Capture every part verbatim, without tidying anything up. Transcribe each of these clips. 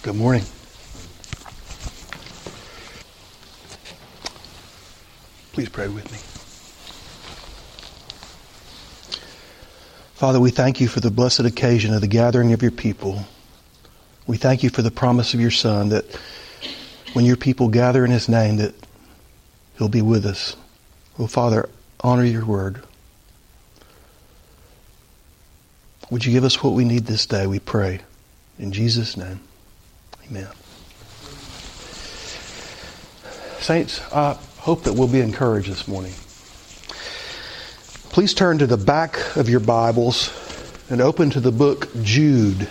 Good morning. Please pray with me. Father, we thank you for the blessed occasion of the gathering of your people. We thank you for the promise of your Son that when your people gather in his name that he'll be with us. Oh, Father, honor your word. Would you give us what we need this day, we pray. In Jesus' name, amen. Saints, I hope that we'll be encouraged this morning. Please turn to the back of your Bibles and open to the book Jude.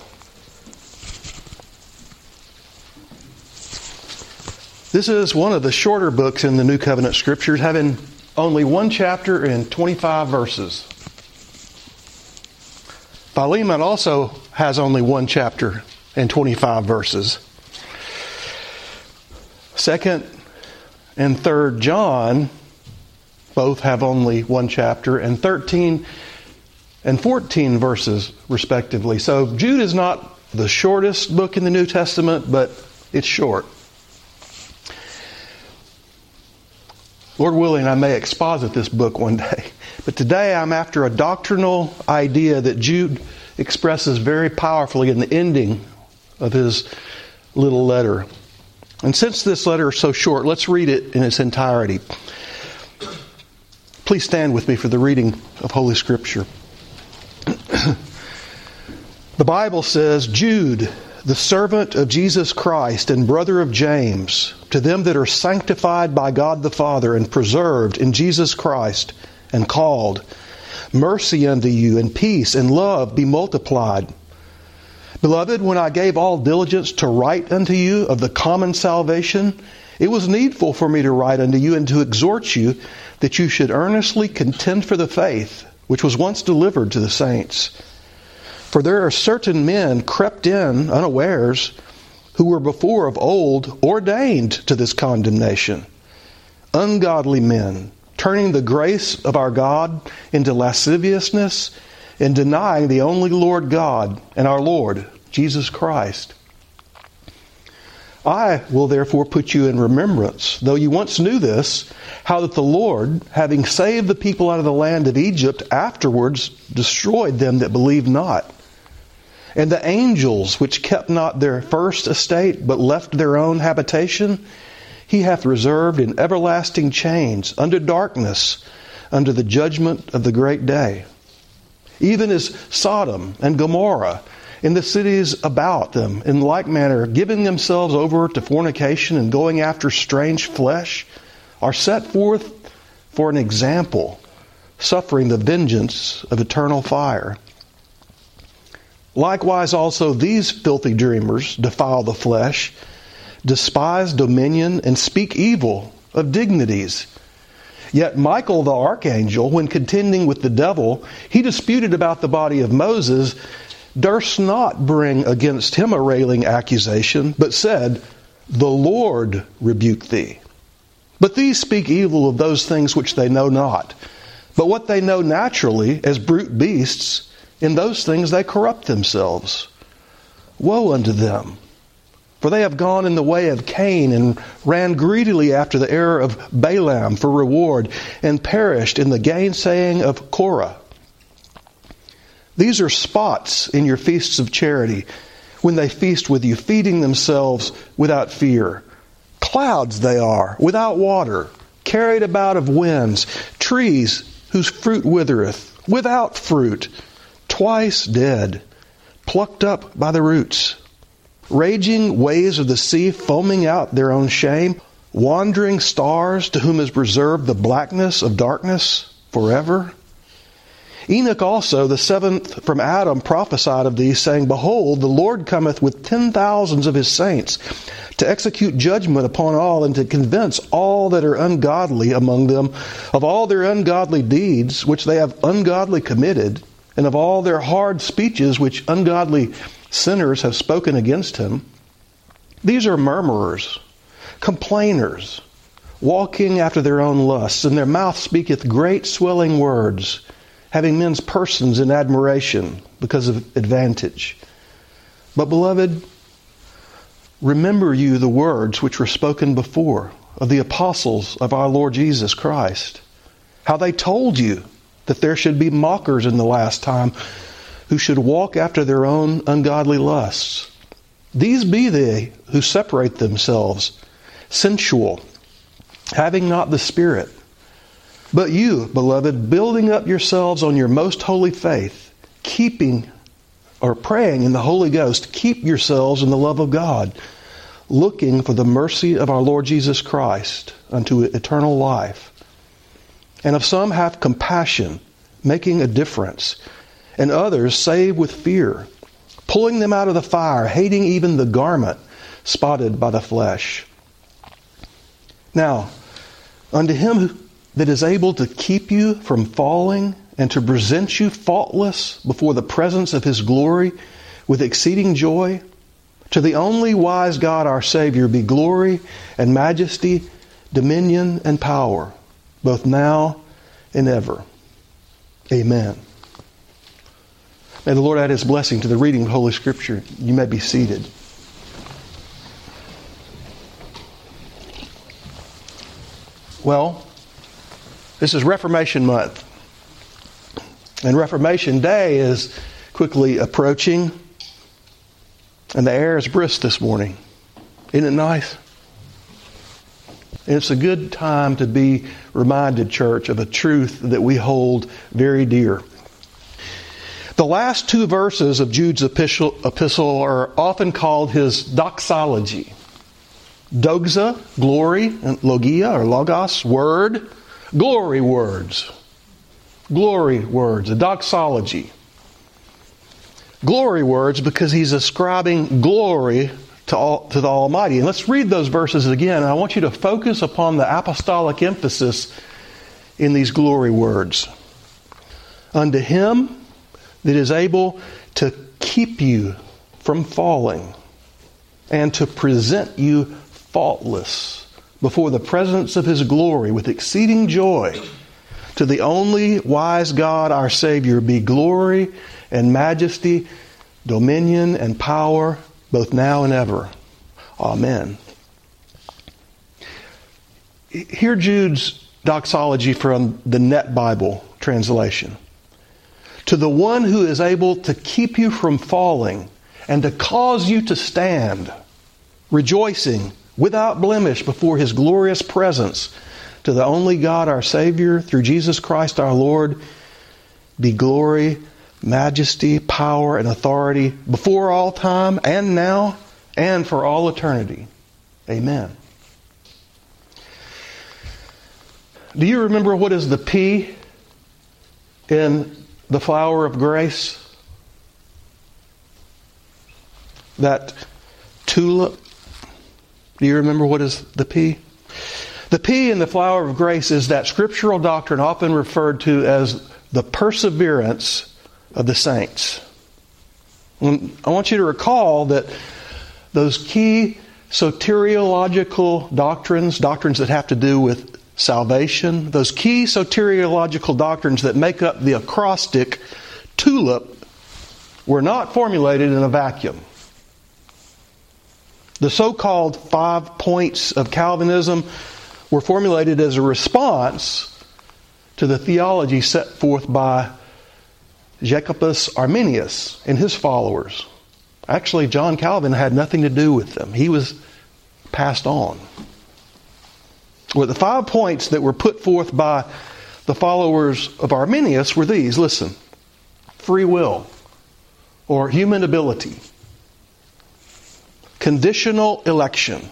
This is one of the shorter books in the New Covenant Scriptures, having only one chapter and twenty-five verses. Philemon also has only one chapter and twenty-five verses. Second and Third John both have only one chapter and thirteen and fourteen verses, respectively. So Jude is not the shortest book in the New Testament, but it's short. Lord willing, I may exposit this book one day. But today I'm after a doctrinal idea that Jude expresses very powerfully in the ending of his little letter. And since this letter is so short, let's read it in its entirety. Please stand with me for the reading of Holy Scripture. The Bible says, Jude, the servant of Jesus Christ and brother of James, to them that are sanctified by God the Father and preserved in Jesus Christ and called, mercy unto you and peace and love be multiplied. Beloved, when I gave all diligence to write unto you of the common salvation, it was needful for me to write unto you and to exhort you that you should earnestly contend for the faith which was once delivered to the saints. For there are certain men crept in unawares, who were before of old ordained to this condemnation, ungodly men, turning the grace of our God into lasciviousness and denying the only Lord God and our Lord, Jesus Christ. I will therefore put you in remembrance, though you once knew this, how that the Lord, having saved the people out of the land of Egypt, afterwards destroyed them that believed not. And the angels which kept not their first estate, but left their own habitation, He hath reserved in everlasting chains unto darkness, unto the judgment of the great day. Even as Sodom and Gomorrah, in the cities about them, in like manner, giving themselves over to fornication and going after strange flesh, are set forth for an example, suffering the vengeance of eternal fire. Likewise also these filthy dreamers defile the flesh, despise dominion, and speak evil of dignities. Yet Michael the archangel, when contending with the devil, he disputed about the body of Moses, durst not bring against him a railing accusation, but said, The Lord rebuke thee. But these speak evil of those things which they know not. But what they know naturally, as brute beasts, in those things they corrupt themselves. Woe unto them! For they have gone in the way of Cain, and ran greedily after the error of Balaam for reward, and perished in the gainsaying of Korah. These are spots in your feasts of charity, when they feast with you, feeding themselves without fear. Clouds they are, without water, carried about of winds, trees whose fruit withereth, without fruit, twice dead, plucked up by the roots. Raging waves of the sea, foaming out their own shame, wandering stars to whom is reserved the blackness of darkness forever. Enoch also, the seventh from Adam, prophesied of these, saying, Behold, the Lord cometh with ten thousands of his saints, to execute judgment upon all, and to convince all that are ungodly among them of all their ungodly deeds which they have ungodly committed, and of all their hard speeches which ungodly sinners have spoken against him. These are murmurers, complainers, walking after their own lusts, and their mouth speaketh great swelling words, having men's persons in admiration because of advantage. But beloved, remember you the words which were spoken before of the apostles of our Lord Jesus Christ, how they told you that there should be mockers in the last time who should walk after their own ungodly lusts. These be they who separate themselves, sensual, having not the Spirit. But you, beloved, building up yourselves on your most holy faith, keeping or praying in the Holy Ghost, keep yourselves in the love of God, looking for the mercy of our Lord Jesus Christ unto eternal life. And of some have compassion, making a difference, and others save with fear, pulling them out of the fire, hating even the garment spotted by the flesh. Now, unto him that is able to keep you from falling and to present you faultless before the presence of his glory with exceeding joy, to the only wise God our Savior be glory and majesty, dominion and power, both now and ever. Amen. May the Lord add his blessing to the reading of Holy Scripture. You may be seated. Well, this is Reformation Month. And Reformation Day is quickly approaching. And the air is brisk this morning. Isn't it nice? And it's a good time to be reminded, church, of a truth that we hold very dear. The last two verses of Jude's epistle, epistle are often called his doxology. Doxa, glory, and logia, or logos, word. Glory words. Glory words, a doxology. Glory words because he's ascribing glory to, all, to the Almighty. And let's read those verses again. And I want you to focus upon the apostolic emphasis in these glory words. Unto him that is able to keep you from falling and to present you faultless before the presence of his glory with exceeding joy, to the only wise God our Savior be glory and majesty, dominion and power, both now and ever. Amen. Hear Jude's doxology from the Net Bible translation. To the one who is able to keep you from falling and to cause you to stand, rejoicing without blemish before his glorious presence, to the only God our Savior, through Jesus Christ our Lord, be glory, majesty, power, and authority before all time and now and for all eternity. Amen. Do you remember what is the P in the flower of grace? That tulip. Do you remember what is the P? The P in the flower of grace is that scriptural doctrine often referred to as the perseverance of the saints. And I want you to recall that those key soteriological doctrines, doctrines that have to do with salvation, those key soteriological doctrines that make up the acrostic TULIP were not formulated in a vacuum. The so-called five points of Calvinism were formulated as a response to the theology set forth by Jacobus Arminius and his followers. Actually, John Calvin had nothing to do with them. He was passed on. Well, the five points that were put forth by the followers of Arminius were these. Listen. Free will, or human ability. Conditional election.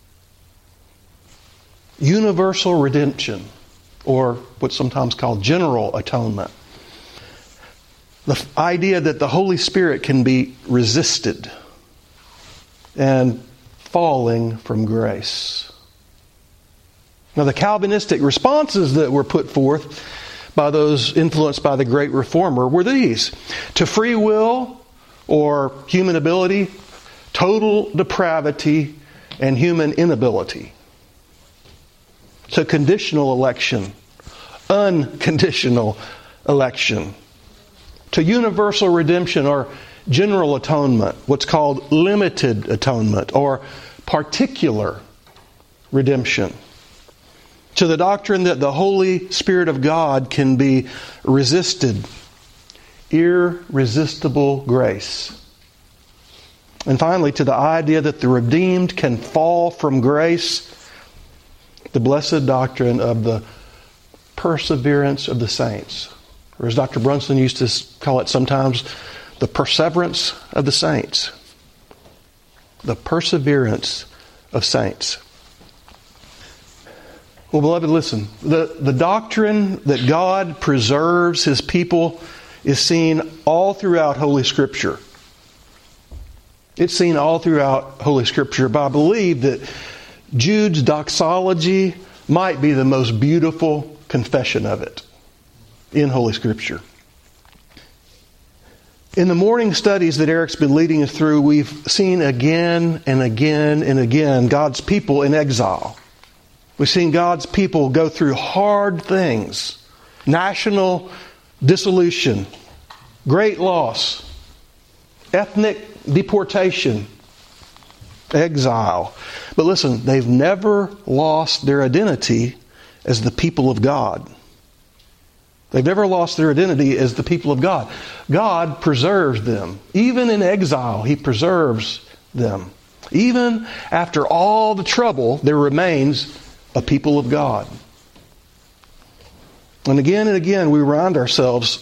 Universal redemption, or what's sometimes called general atonement. The idea that the Holy Spirit can be resisted, and falling from grace. Now, the Calvinistic responses that were put forth by those influenced by the Great Reformer were these. To free will, or human ability, total depravity, and human inability. To conditional election, unconditional election. To universal redemption, or general atonement, what's called limited atonement, or particular redemption. To the doctrine that the Holy Spirit of God can be resisted. Irresistible grace. And finally, to the idea that the redeemed can fall from grace. The blessed doctrine of the perseverance of the saints. Or as Doctor Brunson used to call it sometimes, the perseverance of the saints. The perseverance of saints. Well, beloved, listen. The, the doctrine that God preserves His people is seen all throughout Holy Scripture. It's seen all throughout Holy Scripture. But I believe that Jude's doxology might be the most beautiful confession of it in Holy Scripture. In the morning studies that Eric's been leading us through, we've seen again and again and again God's people in exile. We've seen God's people go through hard things. National dissolution, great loss, ethnic deportation, exile. But listen, they've never lost their identity as the people of God. They've never lost their identity as the people of God. God preserves them. Even in exile, He preserves them. Even after all the trouble, there remains a people of God. And again and again, we remind ourselves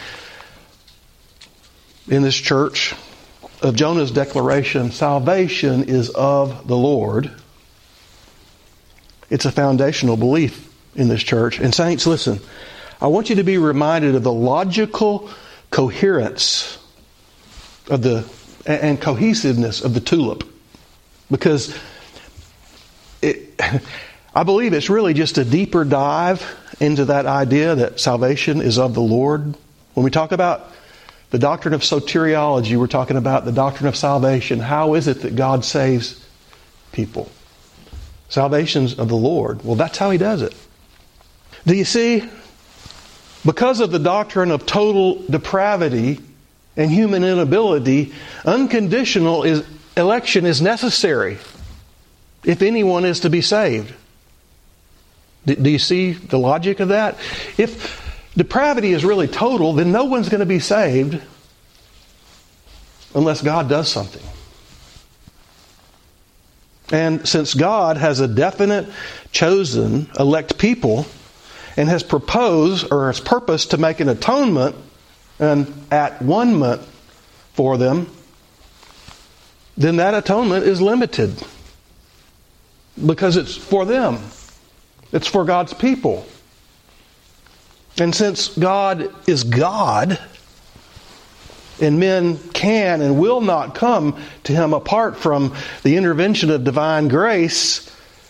in this church of Jonah's declaration, salvation is of the Lord. It's a foundational belief in this church. And saints, listen, I want you to be reminded of the logical coherence of the and cohesiveness of the tulip. Because it, I believe it's really just a deeper dive into that idea that salvation is of the Lord. When we talk about the doctrine of soteriology, we're talking about the doctrine of salvation. How is it that God saves people? Salvation's of the Lord. Well, that's how He does it. Do you see? Because of the doctrine of total depravity and human inability, unconditional is, election is necessary if anyone is to be saved. Do, do you see the logic of that? If depravity is really total, then no one's going to be saved unless God does something. And since God has a definite, chosen, elect people, and has proposed or has purposed to make an atonement and at-one-ment for them, then that atonement is limited. Because it's for them. It's for God's people. And since God is God, and men can and will not come to Him apart from the intervention of divine grace,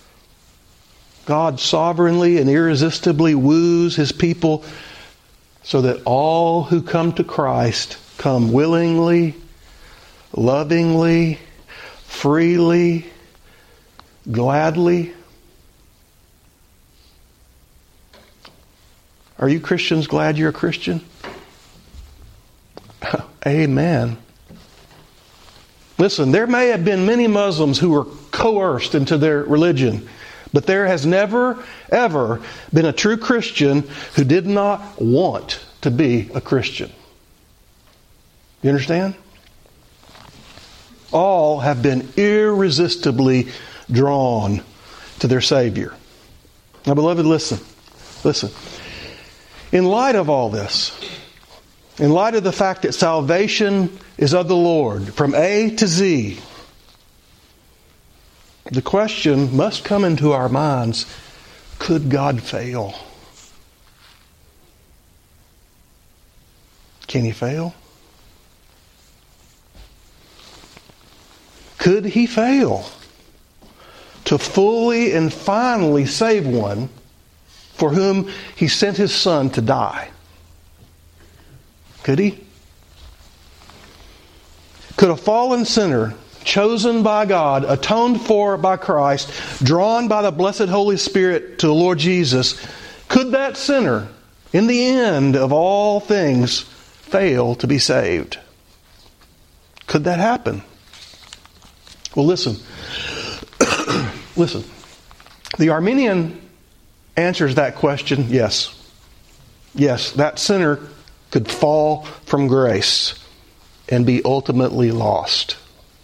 God sovereignly and irresistibly woos His people so that all who come to Christ come willingly, lovingly, freely, gladly. Are you Christians glad you're a Christian? Amen. Listen, there may have been many Muslims who were coerced into their religion, but there has never, ever been a true Christian who did not want to be a Christian. You understand? All have been irresistibly drawn to their Savior. Now, beloved, listen. Listen. In light of all this, in light of the fact that salvation is of the Lord from A to Z, the question must come into our minds, could God fail? Can He fail? Could He fail to fully and finally save one for whom He sent His Son to die? Could He? Could a fallen sinner, chosen by God, atoned for by Christ, drawn by the blessed Holy Spirit to the Lord Jesus, could that sinner, in the end of all things, fail to be saved? Could that happen? Well, listen. Listen. The Arminian answers that question, yes. Yes, that sinner could fall from grace and be ultimately lost.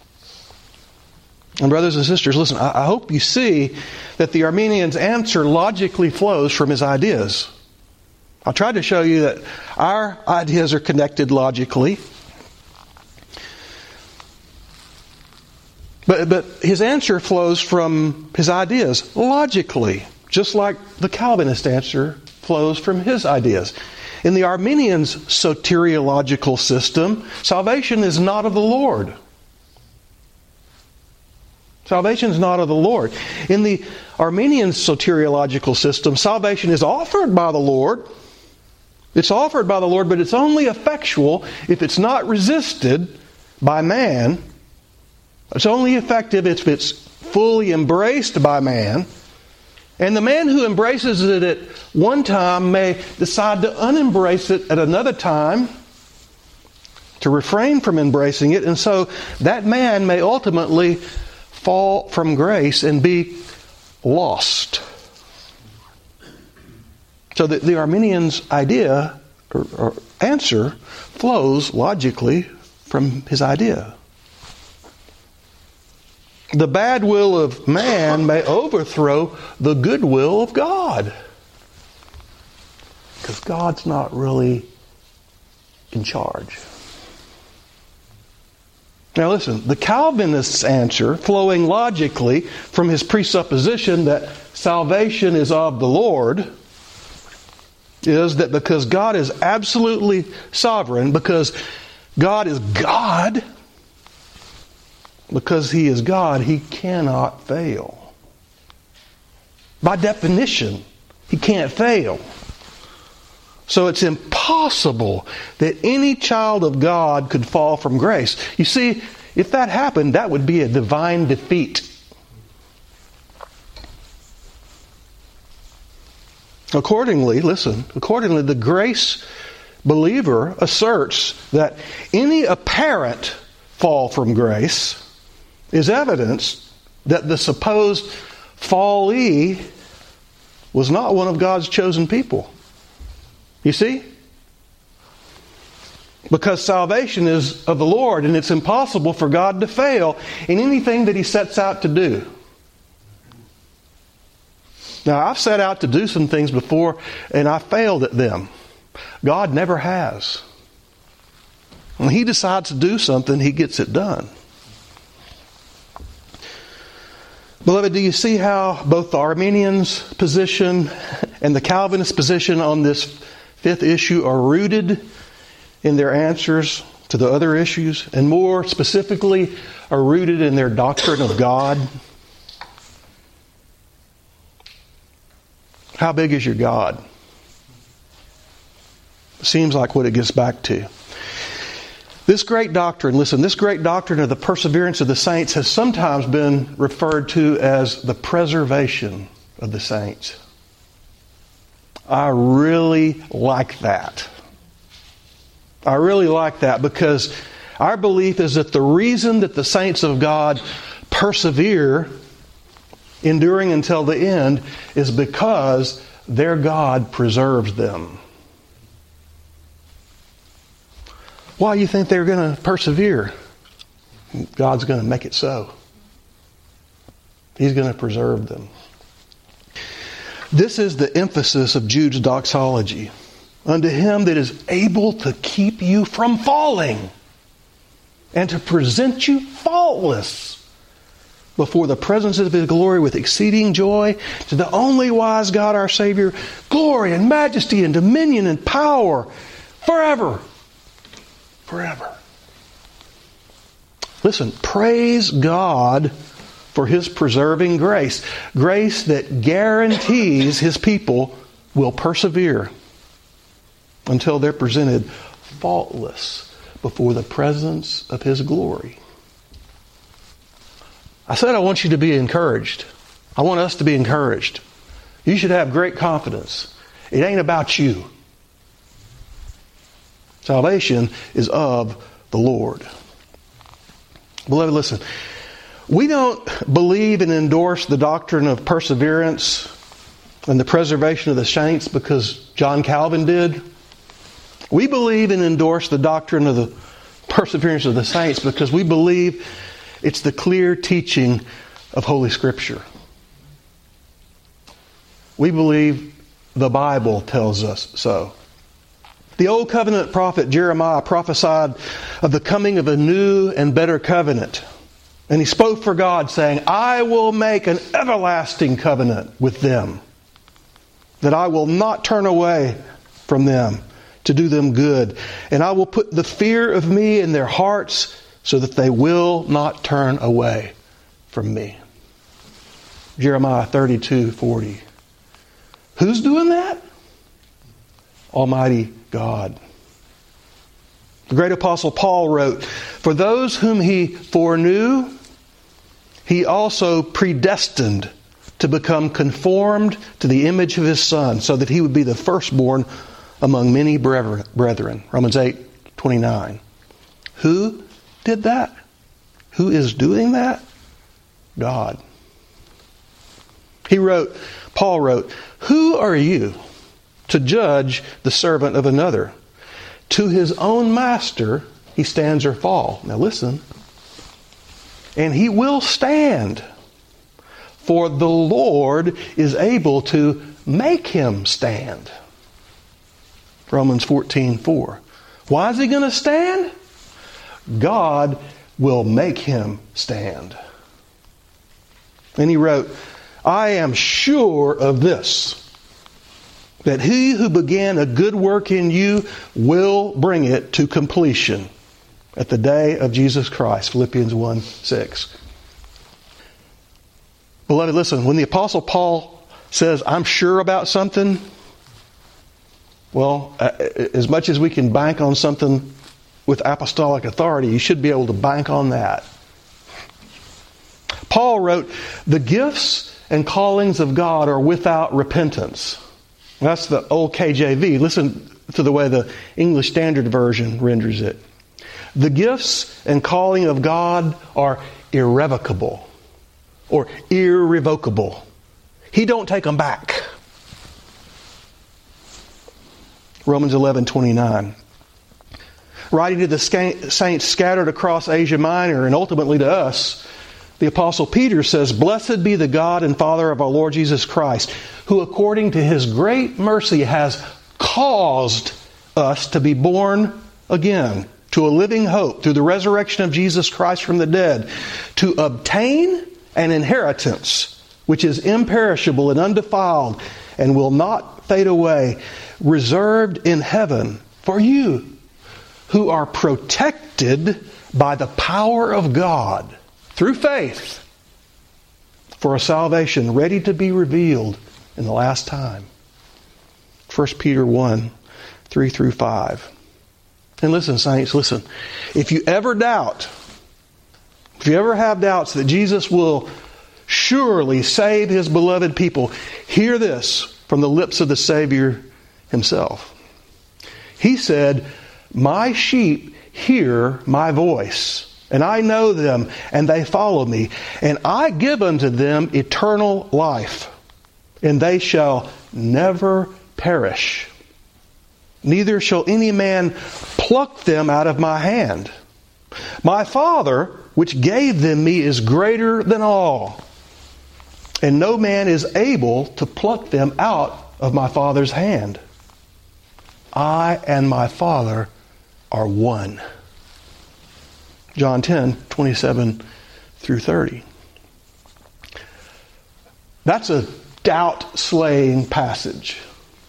And brothers and sisters, listen, I hope you see that the Arminian's answer logically flows from his ideas. I tried to show you that our ideas are connected logically. But, but his answer flows from his ideas logically, just like the Calvinist answer flows from his ideas. In the Arminian's soteriological system, salvation is not of the Lord. Salvation is not of the Lord. In the Arminian soteriological system, salvation is offered by the Lord. It's offered by the Lord, but it's only effectual if it's not resisted by man. It's only effective if it's fully embraced by man. And the man who embraces it at one time may decide to unembrace it at another time, to refrain from embracing it. And so that man may ultimately fall from grace and be lost. So the, the Arminian's idea or, or answer flows logically from his idea. The bad will of man may overthrow the good will of God. Because God's not really in charge. Now listen, the Calvinist's answer, flowing logically from his presupposition that salvation is of the Lord, is that because God is absolutely sovereign, because God is God, because He is God, He cannot fail. By definition, He can't fail. So it's impossible that any child of God could fall from grace. You see, if that happened, that would be a divine defeat. Accordingly, listen, accordingly, the grace believer asserts that any apparent fall from grace is evidence that the supposed fallee was not one of God's chosen people. You see? Because salvation is of the Lord, and it's impossible for God to fail in anything that He sets out to do. Now, I've set out to do some things before, and I failed at them. God never has. When He decides to do something, He gets it done. Beloved, do you see how both the Arminian's position and the Calvinist position on this fifth issue are rooted in their answers to the other issues, and more specifically, are rooted in their doctrine of God? How big is your God? Seems like what it gets back to. This great doctrine, listen, this great doctrine of the perseverance of the saints has sometimes been referred to as the preservation of the saints. I really like that. I really like that because our belief is that the reason that the saints of God persevere, enduring until the end, is because their God preserves them. Why do you think they're going to persevere? God's going to make it so. He's going to preserve them. This is the emphasis of Jude's doxology. Unto Him that is able to keep you from falling and to present you faultless before the presence of His glory with exceeding joy, to the only wise God our Savior, glory and majesty and dominion and power forever. Forever. Listen, praise God for His preserving grace. Grace that guarantees His people will persevere until they're presented faultless before the presence of His glory. I said I want you to be encouraged. I want us to be encouraged. You should have great confidence. It ain't about you. Salvation is of the Lord. Beloved, listen. We don't believe and endorse the doctrine of perseverance and the preservation of the saints because John Calvin did. We believe and endorse the doctrine of the perseverance of the saints because we believe it's the clear teaching of Holy Scripture. We believe the Bible tells us so. The Old Covenant prophet Jeremiah prophesied of the coming of a new and better covenant. And he spoke for God, saying, I will make an everlasting covenant with them, that I will not turn away from them to do them good. And I will put the fear of me in their hearts so that they will not turn away from me. Jeremiah thirty-two forty. Who's doing that? Almighty God. The great apostle Paul wrote, for those whom he foreknew, he also predestined to become conformed to the image of his Son, so that he would be the firstborn among many brethren. Romans eight twenty-nine. Who did that? Who is doing that? God. He wrote, Paul wrote, who are you to judge the servant of another? To his own master he stands or fall. Now listen. And he will stand. For the Lord is able to make him stand. Romans fourteen four. Why is he going to stand? God will make him stand. And he wrote, I am sure of this, that he who began a good work in you will bring it to completion at the day of Jesus Christ. Philippians one six. Beloved, listen, when the Apostle Paul says, I'm sure about something, well, as much as we can bank on something with apostolic authority, you should be able to bank on that. Paul wrote, the gifts and callings of God are without repentance. That's the old K J V. Listen to the way the English Standard Version renders it. The gifts and calling of God are irrevocable or irrevocable. He don't take them back. Romans eleven twenty-nine. Writing to the saints scattered across Asia Minor and ultimately to us, the Apostle Peter says, blessed be the God and Father of our Lord Jesus Christ, who according to His great mercy has caused us to be born again to a living hope through the resurrection of Jesus Christ from the dead, to obtain an inheritance which is imperishable and undefiled and will not fade away, reserved in heaven for you, who are protected by the power of God through faith for a salvation ready to be revealed in the last time. First Peter one, three through five. And listen, saints, listen. If you ever doubt, if you ever have doubts that Jesus will surely save His beloved people, hear this from the lips of the Savior Himself. He said, my sheep hear my voice, and I know them, and they follow me. And I give unto them eternal life, and they shall never perish. Neither shall any man pluck them out of my hand. My Father, which gave them me, is greater than all, and no man is able to pluck them out of my Father's hand. I and my Father are one. John ten, twenty-seven through thirty. That's a doubt-slaying passage.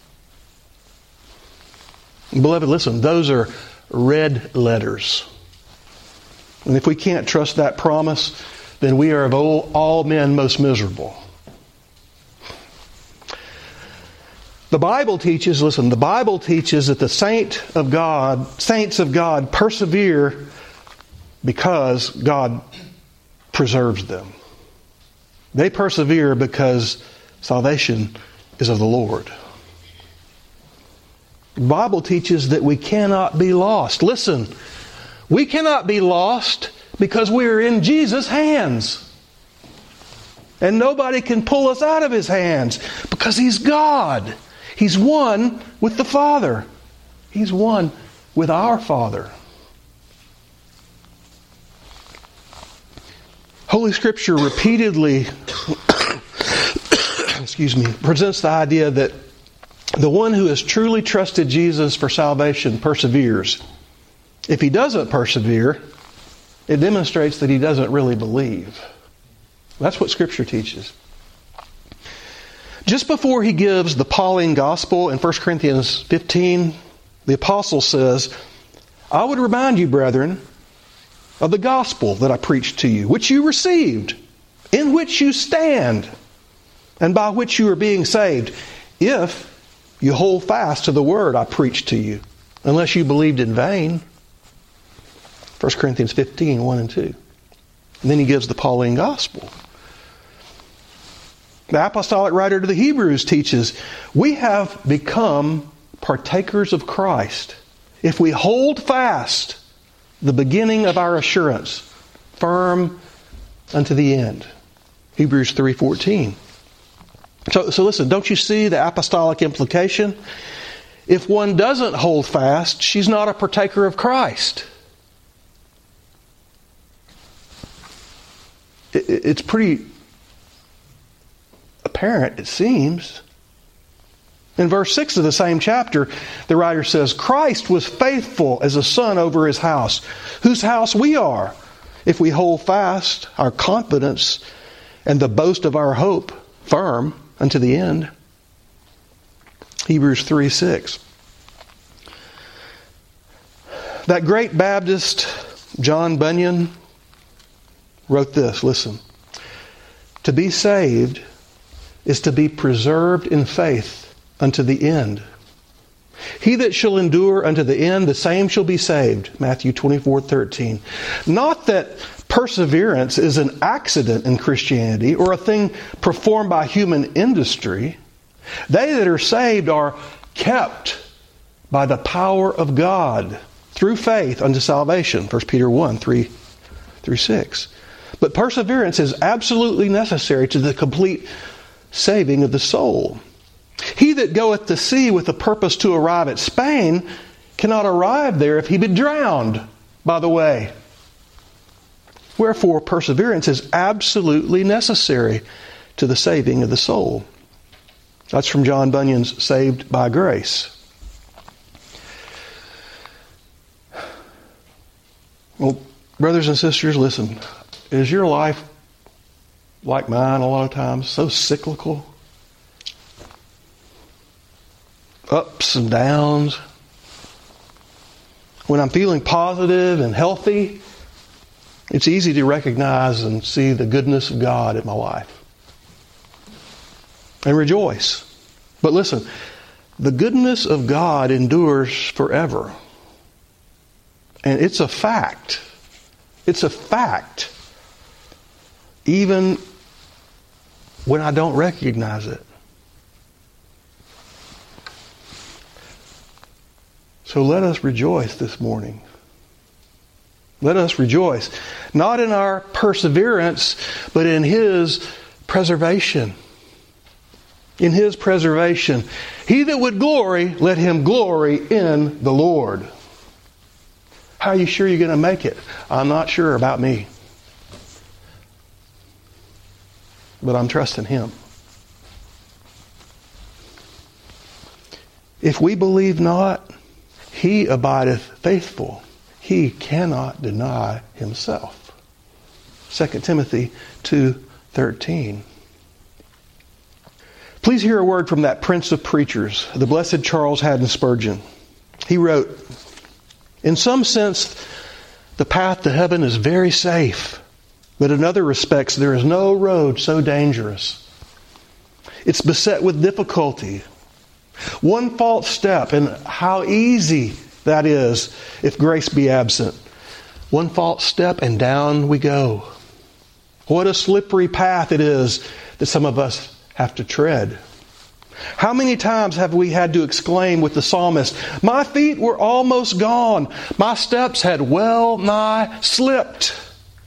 Beloved, listen, those are red letters. And if we can't trust that promise, then we are of all, all men most miserable. The Bible teaches, listen, the Bible teaches that the saint of God, saints of God persevere because God preserves them. They persevere because salvation is of the Lord. The Bible teaches that we cannot be lost. Listen, we cannot be lost Because we are in Jesus' hands. And nobody can pull us out of His hands because He's God. He's one with the Father. He's one with our Father. Holy Scripture repeatedly excuse me, presents the idea that the one who has truly trusted Jesus for salvation perseveres. If he doesn't persevere, it demonstrates that he doesn't really believe. That's what Scripture teaches. Just before he gives the Pauline gospel in First Corinthians fifteen, the apostle says, I would remind you, brethren, of the gospel that I preached to you, which you received, in which you stand, and by which you are being saved, if you hold fast to the word I preached to you, unless you believed in vain. First Corinthians fifteen, one and two. And then he gives the Pauline gospel. The apostolic writer to the Hebrews teaches, we have become partakers of Christ if we hold fast the beginning of our assurance, firm unto the end. Hebrews three fourteen. So, so listen, don't you see the apostolic implication? If one doesn't hold fast, she's not a partaker of Christ. It, it's pretty apparent, it seems. In verse six of the same chapter, the writer says, Christ was faithful as a son over his house, whose house we are, if we hold fast our confidence and the boast of our hope firm unto the end. Hebrews three six. That great Baptist, John Bunyan, wrote this, listen. To be saved is to be preserved in faith unto the end. He that shall endure unto the end, the same shall be saved. Matthew twenty-four thirteen. Not that perseverance is an accident in Christianity or a thing performed by human industry. They that are saved are kept by the power of God through faith unto salvation. First Peter one, three through six. But perseverance is absolutely necessary to the complete saving of the soul. He that goeth to sea with the purpose to arrive at Spain cannot arrive there if he be drowned by the way. Wherefore, perseverance is absolutely necessary to the saving of the soul. That's from John Bunyan's Saved by Grace. Well, brothers and sisters, listen. Is your life like mine a lot of times? So cyclical? Ups and downs. When I'm feeling positive and healthy, it's easy to recognize and see the goodness of God in my life. And rejoice. But listen, the goodness of God endures forever. And it's a fact. It's a fact. Even when I don't recognize it. So let us rejoice this morning. Let us rejoice. Not in our perseverance, but in His preservation. In His preservation. He that would glory, let him glory in the Lord. How are you sure you're going to make it? I'm not sure about me. But I'm trusting Him. If we believe not, He abideth faithful. He cannot deny Himself. Second Timothy two thirteen. Please hear a word from that Prince of Preachers, the blessed Charles Haddon Spurgeon. He wrote, in some sense, the path to heaven is very safe, but in other respects, there is no road so dangerous. It's beset with difficulty. One false step, and how easy that is if grace be absent. One false step and down we go. What a slippery path it is that some of us have to tread. How many times have we had to exclaim with the psalmist, my feet were almost gone. My steps had well nigh slipped.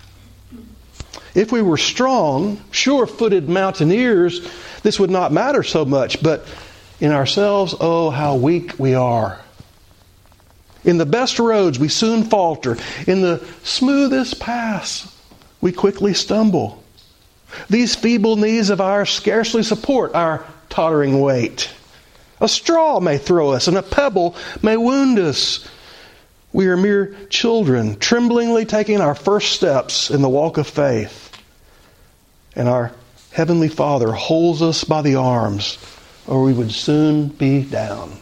If we were strong, sure-footed mountaineers, this would not matter so much. But in ourselves, oh, how weak we are. In the best roads, we soon falter. In the smoothest paths, we quickly stumble. These feeble knees of ours scarcely support our tottering weight. A straw may throw us, and a pebble may wound us. We are mere children, tremblingly taking our first steps in the walk of faith. And our Heavenly Father holds us by the arms, or we would soon be down.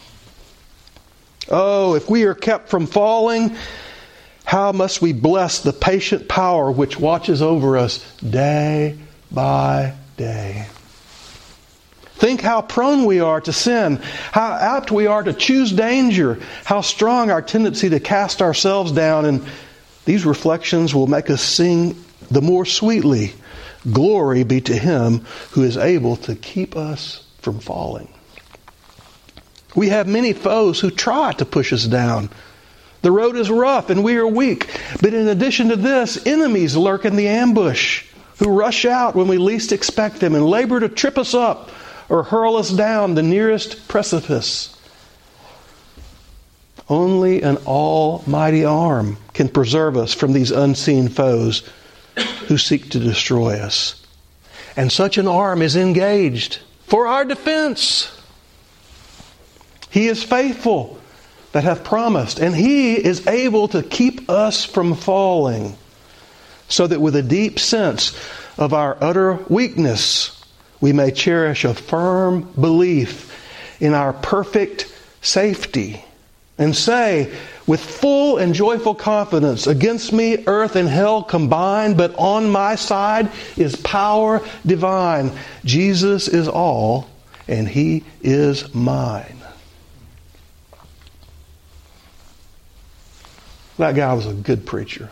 Oh, if we are kept from falling, how must we bless the patient power which watches over us day by day. Think how prone we are to sin, how apt we are to choose danger, how strong our tendency to cast ourselves down, and these reflections will make us sing the more sweetly, "Glory be to Him who is able to keep us from falling." We have many foes who try to push us down. The road is rough and we are weak. But in addition to this, enemies lurk in the ambush, who rush out when we least expect them and labor to trip us up or hurl us down the nearest precipice. Only an almighty arm can preserve us from these unseen foes who seek to destroy us. And such an arm is engaged for our defense. He is faithful that hath promised, and He is able to keep us from falling, so that with a deep sense of our utter weakness, we may cherish a firm belief in our perfect safety, and say with full and joyful confidence, "Against me earth and hell combine, but on my side is power divine. Jesus is all, and He is mine." That guy was a good preacher.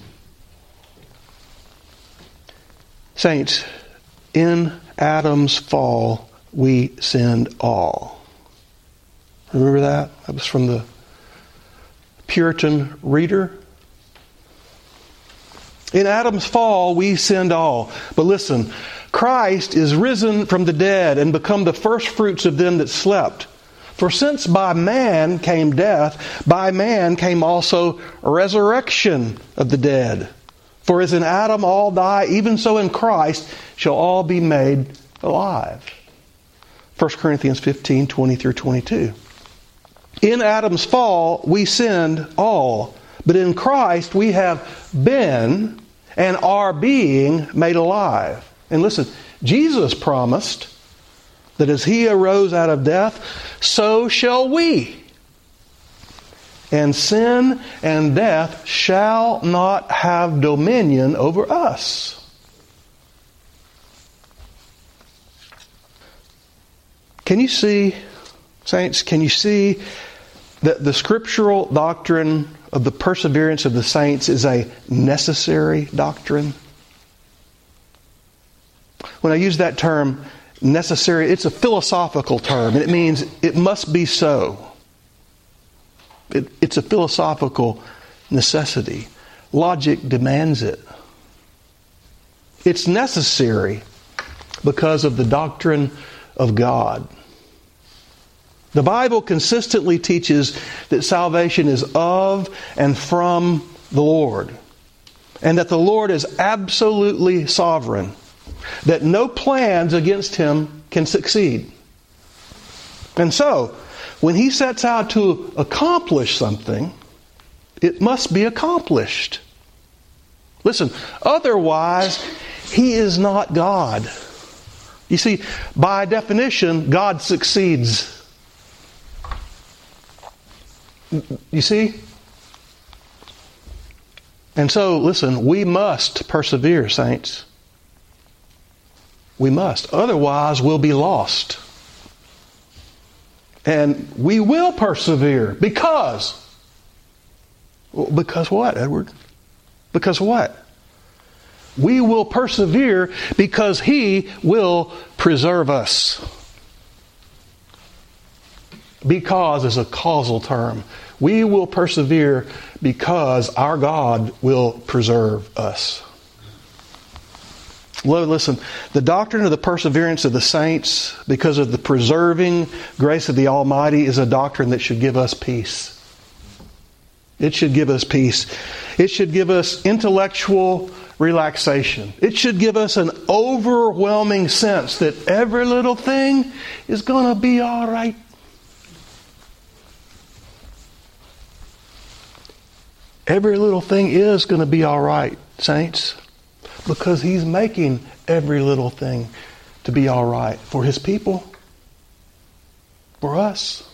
Saints, in Adam's fall, we sinned all. Remember that? That was from the Puritan Reader. In Adam's fall, we sinned all. But listen, Christ is risen from the dead and become the first fruits of them that slept. For since by man came death, by man came also resurrection of the dead. For as in Adam all die, even so in Christ shall all be made alive. First Corinthians fifteen, twenty through twenty-two. In Adam's fall, we sinned all. But in Christ we have been and are being made alive. And listen, Jesus promised that as He arose out of death, so shall we. And sin and death shall not have dominion over us. Can you see, saints, can you see that the scriptural doctrine of the perseverance of the saints is a necessary doctrine? When I use that term, necessary, it's a philosophical term, and it means it must be so. It, it's a philosophical necessity. Logic demands it. It's necessary because of the doctrine of God. The Bible consistently teaches that salvation is of and from the Lord, and that the Lord is absolutely sovereign, that no plans against Him can succeed. And so, when He sets out to accomplish something, it must be accomplished. Listen, otherwise, He is not God. You see, by definition, God succeeds. You see? And so, listen, we must persevere, saints. We must. Otherwise, we'll be lost. And we will persevere because... Because what, Edward? Because what? We will persevere because He will preserve us. Because is a causal term. We will persevere because our God will preserve us. Listen, the doctrine of the perseverance of the saints, because of the preserving grace of the Almighty, is a doctrine that should give us peace. It should give us peace. It should give us intellectual relaxation. It should give us an overwhelming sense that every little thing is going to be all right. Every little thing is going to be all right, saints, because He's making every little thing to be all right for His people, for us.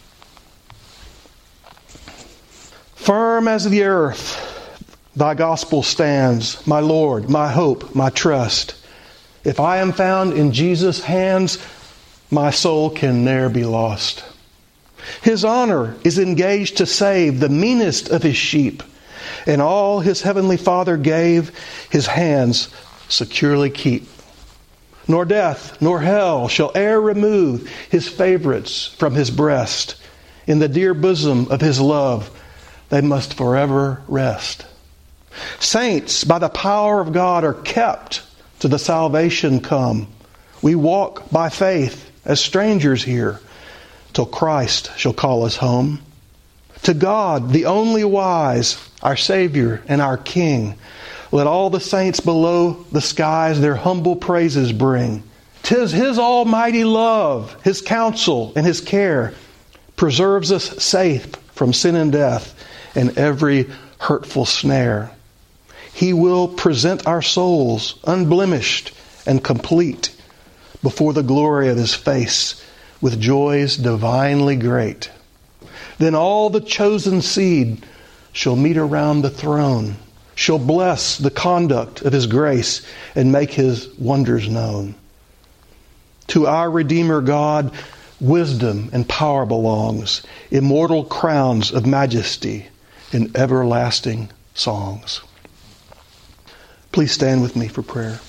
Firm as the earth, Thy gospel stands, my Lord, my hope, my trust. If I am found in Jesus' hands, my soul can ne'er be lost. His honor is engaged to save the meanest of His sheep, and all His heavenly Father gave, His hands securely keep. Nor death nor hell shall e'er remove His favorites from His breast. In the dear bosom of His love, they must forever rest. Saints, by the power of God, are kept to the salvation come. We walk by faith as strangers here, till Christ shall call us home. To God, the only wise, our Savior and our King, let all the saints below the skies their humble praises bring. 'Tis His almighty love, His counsel, and His care preserves us safe from sin and death and every hurtful snare. He will present our souls unblemished and complete before the glory of His face with joys divinely great. Then all the chosen seed shall meet around the throne, shall bless the conduct of His grace and make His wonders known. To our Redeemer God, wisdom and power belongs, immortal crowns of majesty and everlasting songs. Please stand with me for prayer.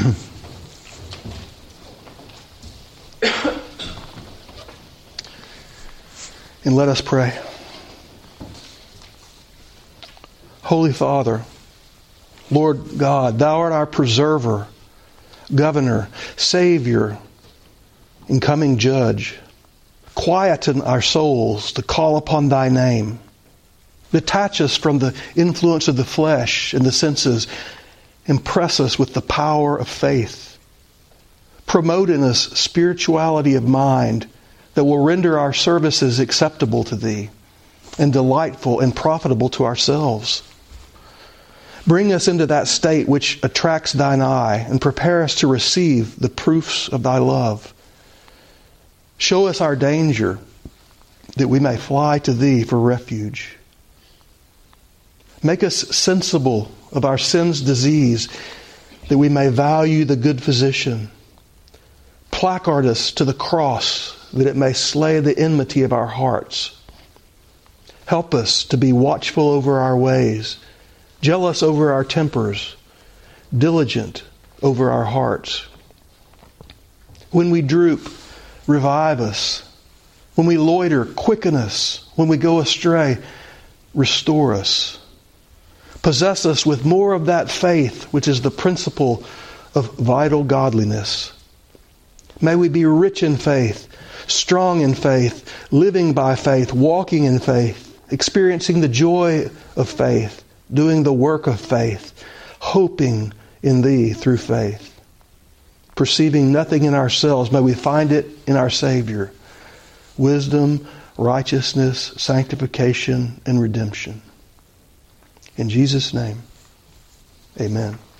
And let us pray. Holy Father, Lord God, Thou art our preserver, governor, Savior, and coming judge. Quieten our souls to call upon Thy name. Detach us from the influence of the flesh and the senses. Impress us with the power of faith. Promote in us spirituality of mind that will render our services acceptable to Thee and delightful and profitable to ourselves. Bring us into that state which attracts Thine eye and prepare us to receive the proofs of Thy love. Show us our danger that we may fly to Thee for refuge. Make us sensible of our sin's disease that we may value the good physician. Placard us to the cross that it may slay the enmity of our hearts. Help us to be watchful over our ways, jealous over our tempers, diligent over our hearts. When we droop, revive us. When we loiter, quicken us. When we go astray, restore us. Possess us with more of that faith which is the principle of vital godliness. May we be rich in faith, strong in faith, living by faith, walking in faith, experiencing the joy of faith, doing the work of faith, hoping in Thee through faith. Perceiving nothing in ourselves, may we find it in our Savior. Wisdom, righteousness, sanctification, and redemption. In Jesus' name, amen.